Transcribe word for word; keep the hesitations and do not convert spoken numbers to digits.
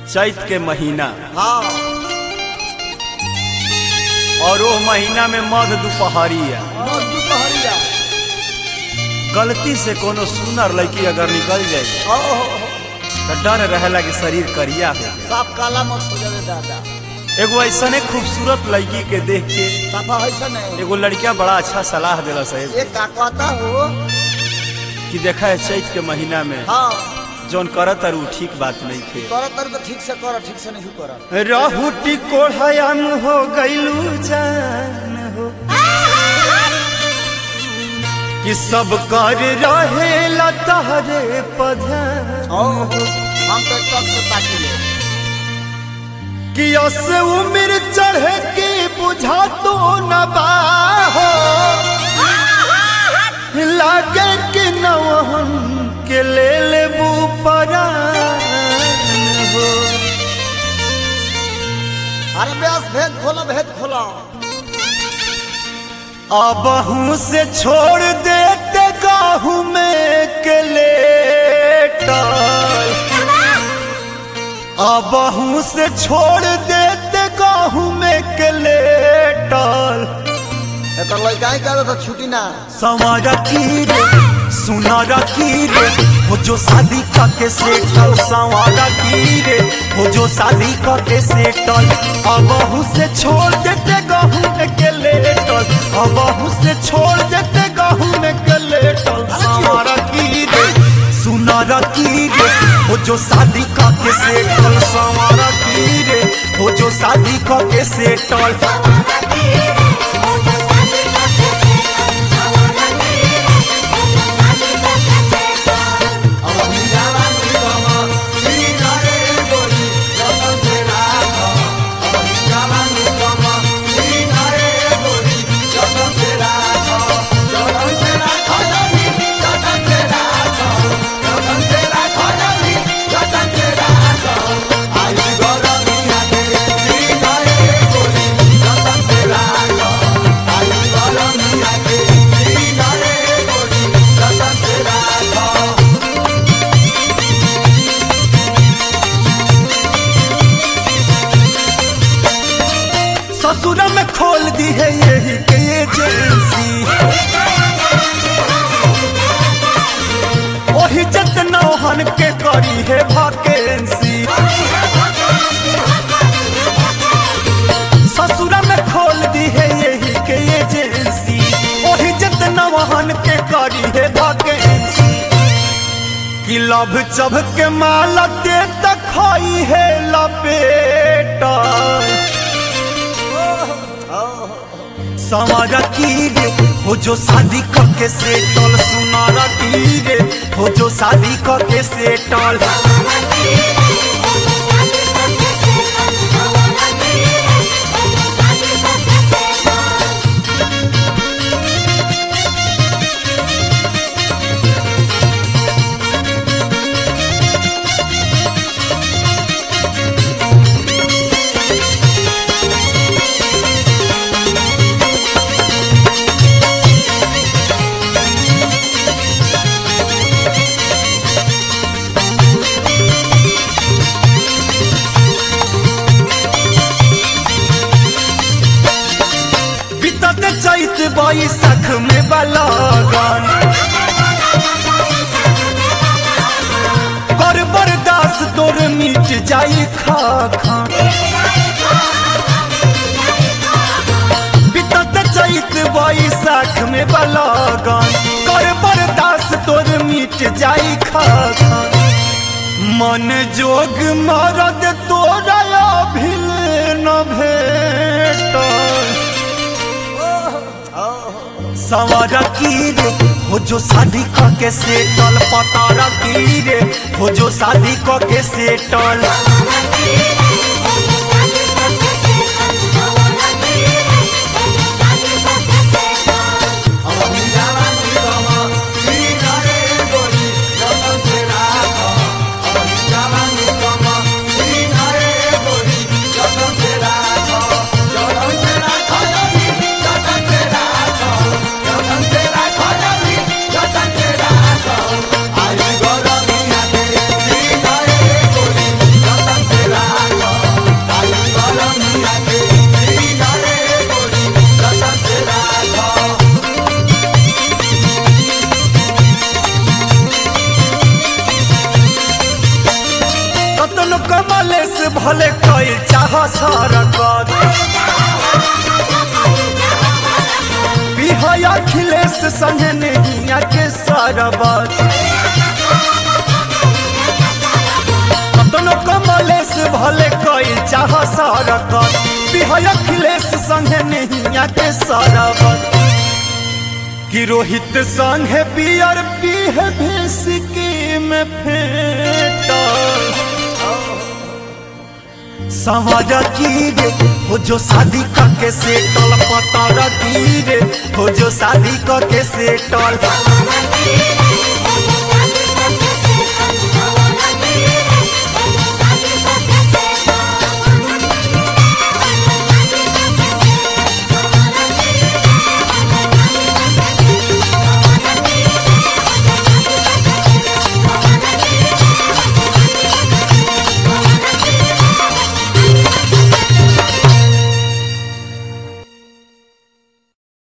चैत के महीना हाँ और वो महीना में मध दुपहरिया मस्त दुपहरिया गलती से कोनो सुनर लड़की अगर निकल जाए ओहो तो डर रहेला कि शरीर करिया हो जाए। साफ काला मत हो जावे दादा। एगो ऐसा खूबसूरत लड़की के देख के साफा ऐसा नहीं एगो लड़किया बड़ा अच्छा सलाह दिला साहेब ये का कहता हो कि देखा है चैत के महीना में हाँ जौन करत और ठीक बात नहीं थे कर तर तो ठीक से कर ठीक से नहीं कर राहुटी कोढ़ायान हो गईलू जान हो कि सब कर रहे लतारे पधान ओहो हम तो तक से ताकी ले कि असे उम्र चढ़े के बुझा तो न बाहो लागे कि नवहन के ले लेबू परान हो। अरे ब्यास भेद खोलो भेद खोलो अबहू से छोड़ देते गाहू में के लेटल अबहू से छोड़ देते गाहू में के लेटल एकर लड़का ही कहता था छुट्टी ना संवारा की रे सुनारा की रे वो जो शादी करके सेटल संवारा की रे वो जो शादी करके सेटल अबहू से छोड़ देते गाहू में के लेटल अबहू से छोड़ देते गाहू में के लेटल संवारा की रे सुनारा की रे वो जो शादी करके सेटल संवारा की रे वो जो शादी करके सेटल ससुर में खोल दी है यही के एजेंसी वही जतनौहन के करी है वैकेंसी ससुर में खोल दी है यही के एजेंसी वही जतनौहन के करी है वैकेंसी कि लभ चभ के माला दे तखाई है लपेटा संवारा की रे हो जो शादी करके सेटल सुनारा की रे हो जो शादी करके सेटल चैत बैसाख में बलागन कर बर्दाश्त तोर मिट जाई खाखन बीतत चैत बैसाख में बलागन कर बर्दाश्त तोर मिट जाई खाखन मन जोग मरद तोरा अभिल न भेटल संवारा की रे हो जो शादी करके सेटल पतारा की रे हो जो शादी करके सेटल आई गरमिया के दिन आए गोरी कमलेश भले कई चाह सरकत बिहाया अखिलेश संगे नैया के सरबत कतनो कमलेश भले कई चाह सरकत बिहाया अखिलेश संगे नैया के सरबत कि रोहित संगे पियर पीह भेसिकी में फेंटल संवर की रे हो जो शादी करके सेटल पतर की रे हो जो शादी करके सेटल।